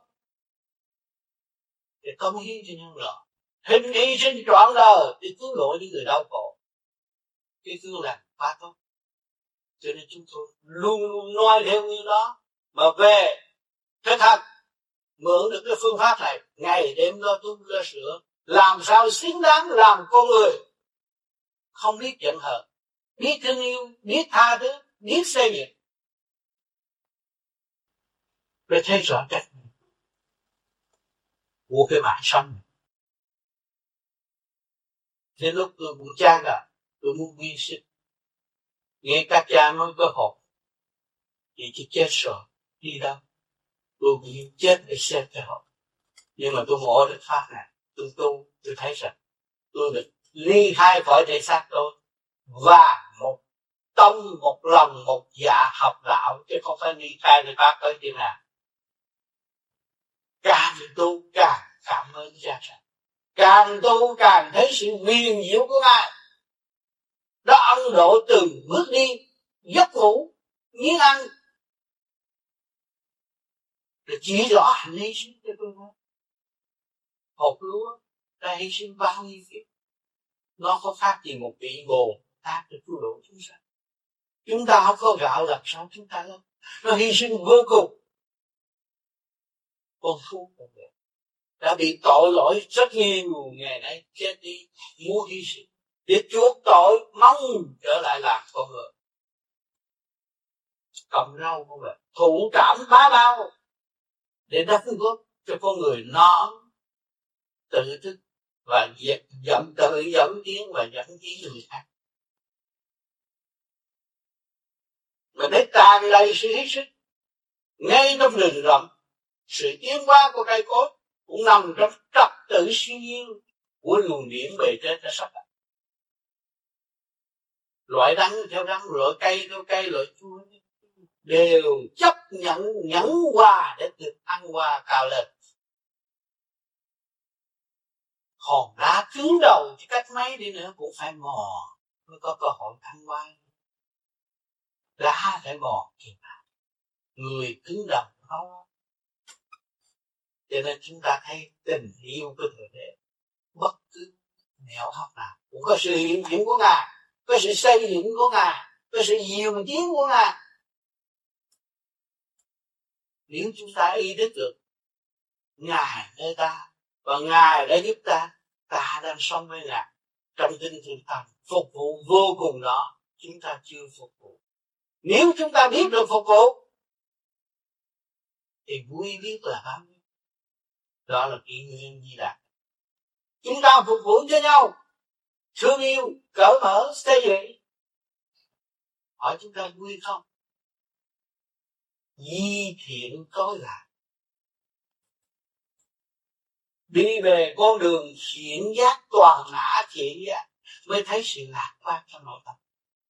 để cống hiến cho nhân loại. Hình hy sinh trọn đời để cứu độ những người đau khổ. Cái cứu lành quá tốt. Cho nên chúng tôi luôn luôn nói theo như đó, mà về thực hành mượn được cái phương pháp này, ngày đêm lo tu lo sửa, làm sao xứng đáng làm con người, không biết giận hờn, biết thương yêu, biết tha thứ, biết xây dựng, để thấy rõ trách của cái mạng sống. Đến lúc tôi cũng chán rồi, tôi muốn quy sinh. Nghe các cha nói có hồn, thì chỉ chết rồi, đi đâu? Tôi cũng chết để xem cái hồn. Nhưng mà tôi ngộ được pháp này, tôi tu, tôi thấy rằng tôi được ly khai khỏi thể xác tôi, và một tâm, một lòng, một dạ học đạo, chứ không phải ly khai để pháp tới chuyện nào. Càng tu càng cảm ơn cha trời, càng tu càng thấy sự huyền diệu của Ngài. Đó ân độ từ bước đi, giấc ngủ, miếng ăn, để chỉ rõ hành hy sinh cho tôi nói. Hột lúa đã hy sinh bao nhiêu kiếp, nó có phát gì một vị bồ tát để cứu độ chúng sanh. Chúng ta không có gạo làm sao chúng ta đâu, nó hy sinh vô cùng. Con Phú đã bị tội lỗi rất nhiều, ngày nay chết đi muốn hy sinh để chuộc tội, mong trở lại làm con người. Cầm rau con người thụ cảm bá bao để đóng góp cho con người nó tự thức và tự dẫn tiến và dẫn tiến người khác. Mà để tràn đầy sự hy sinh ngay trong rừng rậm, sự tiến hóa của cây cối cũng nằm trong trật tự siêu nhiên của luồng điển bề trên đã sắp đặt. Loại đắng theo đắng, loại cây theo cây, loại chua đều chấp nhận nhẫn hòa để được ăn hòa cao lên. Hòn đá cứng đầu chứ cách mấy đi nữa cũng phải mò mới có cơ hội thăng hoa. Đá phải mò kìa, người cứng đầu không. Cho nên chúng ta thấy tình yêu của Thượng Đế bất cứ nẻo học nào cũng có sự hiện diện của Ngài, có sự xây dựng của Ngài, có sự diệu tiến của Ngài. Nếu chúng ta ý thức được Ngài nơi ta và Ngài đã giúp ta, ta đang sống với Ngài trong tinh thần tâm phục vụ vô cùng đó, chúng ta chưa phục vụ. Nếu chúng ta biết được phục vụ thì vui biết là bao nhiêu. Đó là kỷ nguyên Di Đà. Chúng ta phục vụ cho nhau, thương yêu, cởi mở, xây dựng. Hỏi chúng ta vui không? Di thiện tối lạc, đi về con đường thiện giác, toàn ngã thiện giác, mới thấy sự lạc quan trong nội tâm.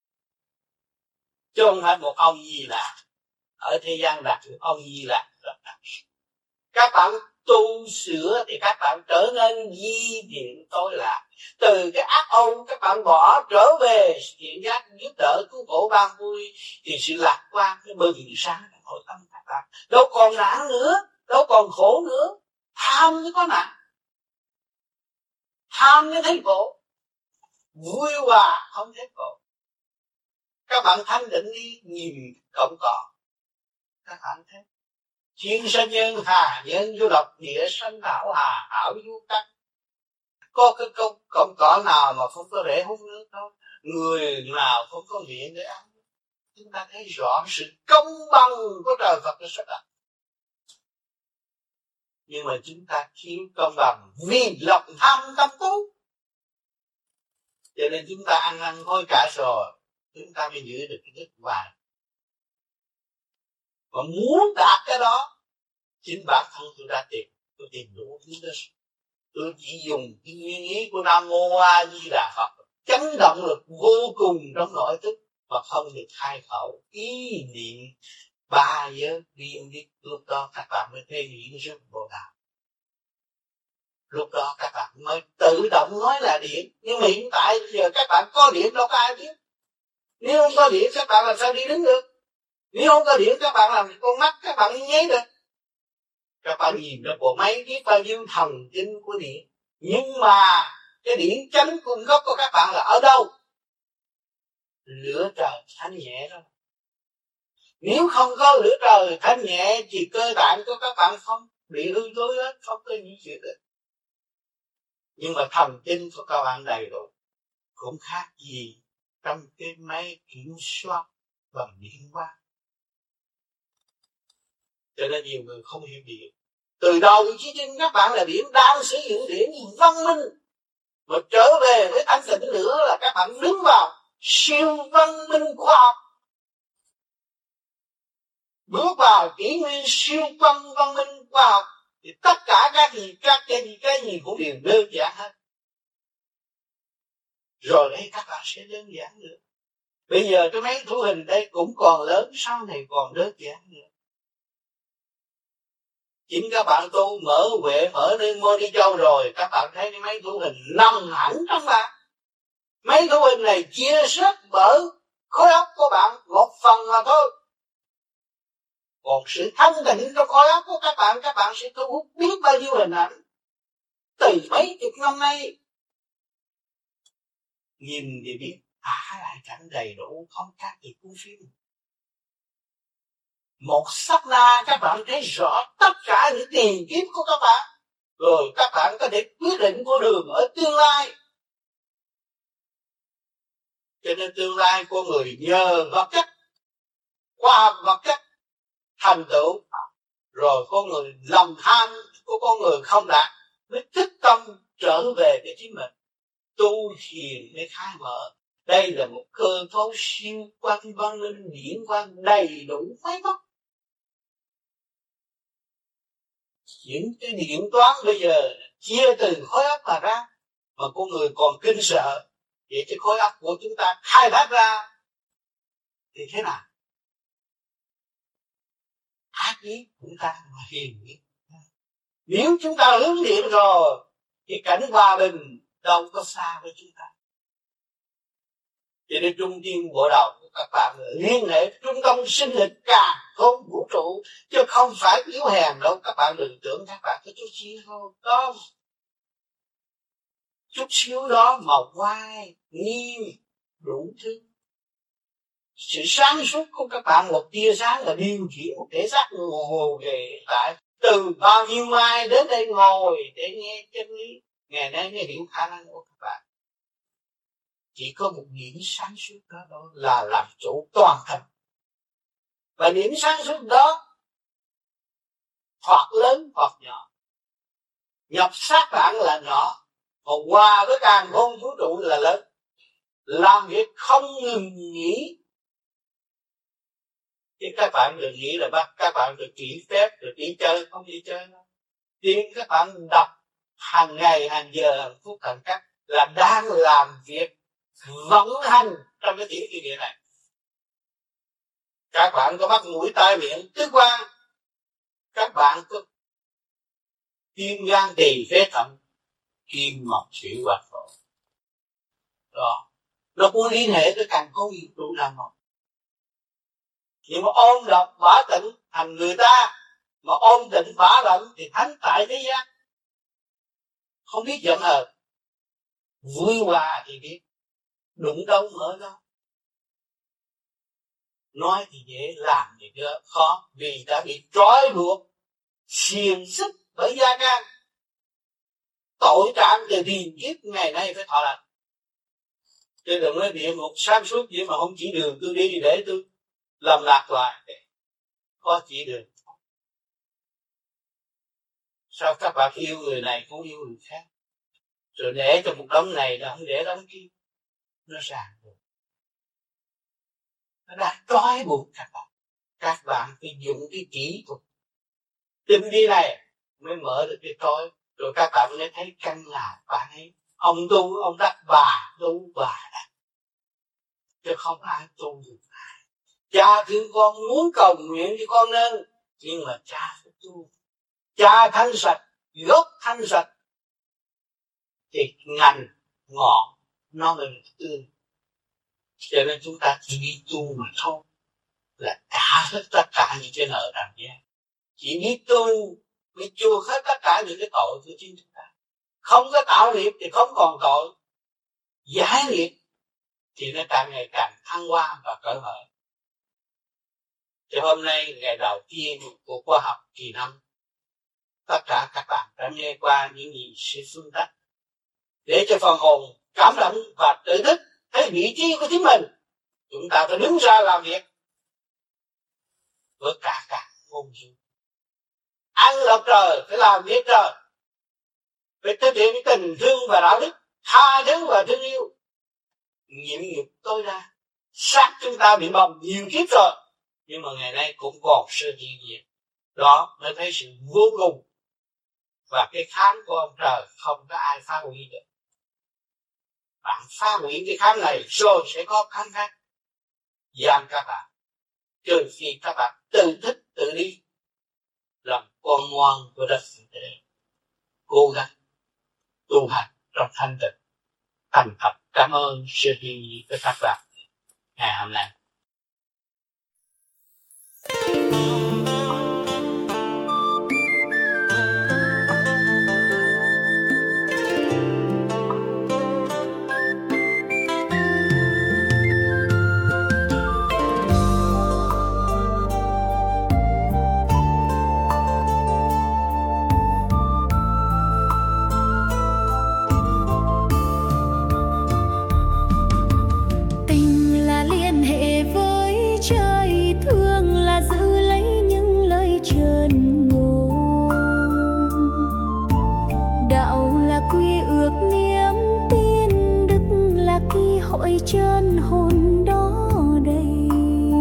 Chứ không phải một ông Di Lạc ở thế gian đạt được ông Di Lạc. Các bạn tu sửa thì các bạn trở nên di thiện tối lạc. Từ cái ác ôn các bạn bỏ trở về thiện giác, giúp đỡ cứu khổ ban vui, thì sự lạc quan cái bừng sáng trong nội tâm các bạn. Đâu còn nạn nữa, đâu còn khổ nữa. Tham mới có nạn, tham mới thấy khổ, vui hòa không thấy khổ. Các bạn thanh định đi, nhìn cộng cỏ, các bạn thấy thiên sanh nhân hà nhân du độc địa sanh thảo hà hảo du cắt. Có cái cộng cỏ nào mà không có rễ hút nước đâu, người nào không có miệng để ăn. Chúng ta thấy rõ sự công bằng của trời Phật đã sắp đặt. Nhưng mà chúng ta thiếu công bằng vì lòng tham tâm cố. Cho nên chúng ta ăn năn hối cải rồi, chúng ta mới giữ được cái đức vàng. Còn muốn đạt cái đó, chính bản thân tôi đã tìm đủ thứ đó. Tôi chỉ dùng cái nguyên lý của Nam Mô A Di Đà Phật, chấn động lực vô cùng trong nội thức, mà không được khai khẩu ý niệm ba giới riêng biết. Lúc đó các bạn mới thể hiện rất Bồ Tát. Lúc đó các bạn mới tự động nói là điện. Nhưng mà hiện tại giờ các bạn có điện đâu có ai biết. Nếu không có điện các bạn làm sao đi đứng được? Nếu không có điện các bạn làm con mắt các bạn nháy được. Các bạn nhìn ra bộ máy biết bao nhiêu thần kinh của điện. Nhưng mà cái điện chánh cung cấp của các bạn là ở đâu? Lửa trời thanh nhẹ đó. Nếu không có lửa trời thanh nhẹ thì cơ bản của các bạn không bị hư thối hết, không có gì chuyện hết. Nhưng mà thần kinh của các bạn đầy đủ, cũng khác gì trong cái máy kiểm soát bằng điện quang. Cho nên nhiều người không hiểu điện. Từ đầu chí trên các bạn là điện, đang sử dụng điện văn minh, mà trở về với thanh tịnh nữa là các bạn đứng vào siêu văn minh khoa học, bước vào kỷ nguyên siêu văn minh khoa học, thì tất cả cái gì cũng đều đơn giản hết. Rồi đây các bạn sẽ đơn giản nữa. Bây giờ cái máy thu hình đây cũng còn lớn, sau này còn đơn giản nữa. Chính các bạn tu mở huệ, mở lên mô đi châu rồi, các bạn thấy cái máy thu hình nằm hẳn trong bạn. Máy thu hình này chia sớt bởi khối óc của bạn một phần mà thôi. Còn sự thanh tịnh trong khối óc của các bạn sẽ thu hút biết bao nhiêu hình ảnh từ mấy chục năm nay. Nhìn thì biết lại cảnh đầy đủ, không khác gì cuốn phim. Một sát na các bạn thấy rõ tất cả những tiền kiếp của các bạn, rồi các bạn có thể quyết định con đường ở tương lai. Cho nên tương lai của người nhờ vật chất, khoa học vật chất thành tựu, rồi con người lòng tham của con người không đạt, mới thức tâm trở về với chính mình, tu thiền mới khai mở. Đây là một cơ cấu siêu quang văn minh điển quang đầy đủ máy móc. Những cái điện toán bây giờ chia từ khối óc mà ra, mà con người còn kinh sợ. Vậy cái khối óc của chúng ta khai thác ra thì thế nào? Ác ý chúng ta mà hiền ý. Nếu chúng ta hướng điện rồi thì cảnh hòa bình đâu có xa với chúng ta. Cho nên trung tâm bộ đầu của các bạn liên hệ trung tâm sinh lực cả không vũ trụ, chứ không phải yếu hèn đâu. Các bạn đừng tưởng các bạn có chút xíu thôi, không. Chút xíu đó mà oai nghiêm đủ thứ. Sự sáng suốt của các bạn một tia sáng là điều khiển một thể xác ngồi về tại từ bao nhiêu mai đến đây ngồi để nghe chân lý. Ngày nay mới hiểu khả năng của các bạn. Chỉ có một điểm sáng suốt đó là làm chủ toàn thân. Và điểm sáng suốt đó hoặc lớn hoặc nhỏ. Nhập xác bạn là nhỏ, còn hòa với càn khôn vũ trụ là lớn. Làm việc không ngừng nghỉ. Chứ các bạn đừng nghĩ là bắt các bạn được nghỉ phép, được đi chơi, không đi chơi đâu. Tiếng các bạn đọc hàng ngày, hàng giờ, hàng phút, hàng khắc là đang làm việc vận hành trong cái tiểu thiên địa này. Các bạn có mắt mũi tai miệng tứ quan, các bạn có tim gan tỳ phế thận, kim mộc thủy hỏa thổ. Đó, nó muốn liên hệ với càng khôn vũ trụ là một. Nhưng mà ôm độc bả tịnh thành người ta, mà ôm tịnh bả động thì thánh tại thế gian. Không biết giận hờn, vui hòa thì biết, đụng đâu mở đâu. Nói thì dễ, làm thì khó, vì đã bị trói buộc, xiềng xích bởi gia can. Tội trạng từ tiền kiếp ngày nay phải thọ lãnh. Chứ đừng nói địa ngục sáng suốt vậy mà không chỉ đường tôi đi để tôi làm lạc loài. Có chỉ đường. Sao các bạn yêu người này cũng yêu người khác, rồi để cho một đống này là không để đống kia, nó ràng buộc, nó đã trói buộc các bạn. Các bạn phải dùng cái kỹ thuật tinh vi này mới mở được cái trói, rồi các bạn mới thấy căn là bạn ấy. Ông tu ông đắc, bà tu bà đắc, chứ không ai tu được ai. Cha thương con muốn cầu nguyện thì con nên, nhưng mà cha phải tu. Cha thanh sạch, gốc thanh sạch thì ngành ngọn nó mới tươi. Cho nên chúng ta chỉ biết tu mà thôi, là trả hết tất cả những cái nợ trần gian. Chỉ biết tu mới chua hết tất cả những cái tội của chính chúng ta. Không có tạo nghiệp thì không còn tội, giải nghiệp thì nó càng ngày càng thăng hoa và cởi mở. Thì hôm nay ngày đầu tiên của khoa học kỳ 5, tất cả các bạn đã nghe qua những gì sẽ phân tích để cho phần hồn cảm động và tự thức thấy vị trí của chính mình. Chúng ta phải đứng ra làm việc với cả ngôn ngữ. Ăn lập trời phải làm việc trời, phải thực hiện tình thương và đạo đức, tha thứ và thương yêu. Nhịn nhục tối đa, xác chúng ta bị bầm nhiều kiếp rồi, nhưng mà ngày nay cũng còn sự hiện diện. Đó mới thấy sự vô cùng. Và cái khám của ông trời không có ai phá hủy được. Bạn phá hủy cái khám này rồi sẽ có khám khác giam các bạn, trừ khi các bạn tự thích tự đi làm con ngoan của đất để cố gắng tu hành trong thanh tịnh. Thành thật cảm ơn sự hiện diện của các bạn ngày hôm nay. chân hồn đó đây.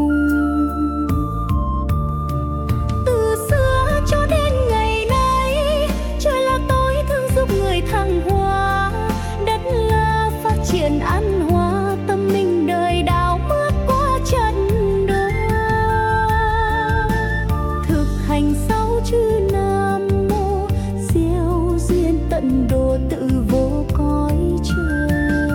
Từ xưa cho đến ngày nay, trời là tối thương giúp người thăng hoa, đất là phát triển ăn hoa, tâm linh đời đạo bước qua trận đó. Thực hành sáu chữ Nam Mô, gieo duyên tận độ tự vô cõi trời.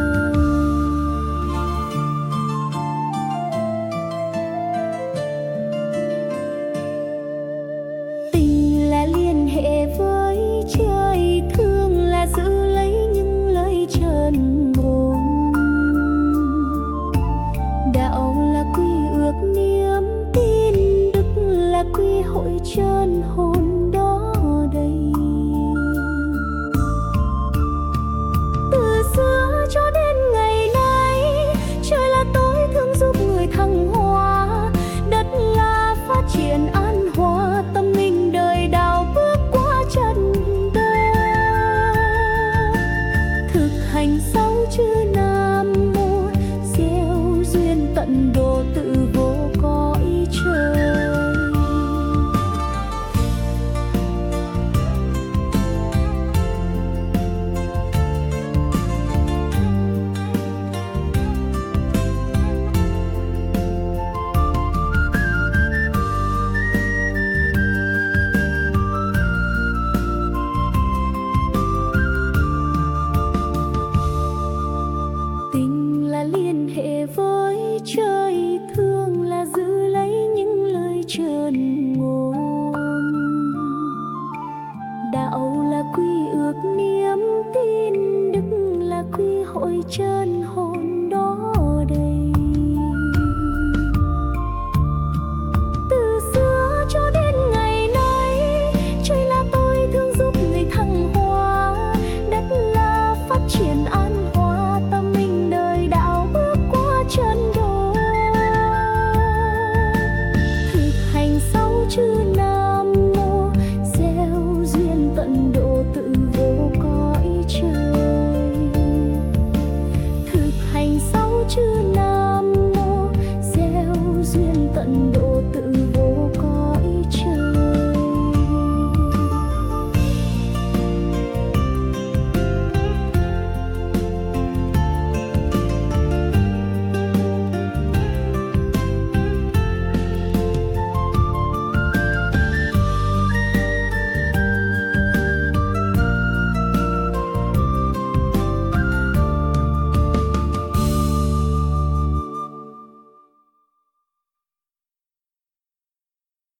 Hội chân hồn đó đây. Từ xưa cho đến ngày nay, trời là tối thương giúp người thăng hoa, đất là phát triển an hòa, tâm linh đời đạo bước qua trận đời. Thực hành sáu chữ Nam Mô, gieo duyên tận độ tự vô cõi trời. Đạo là quy ước niềm tin, đức là quy hội chân hồn.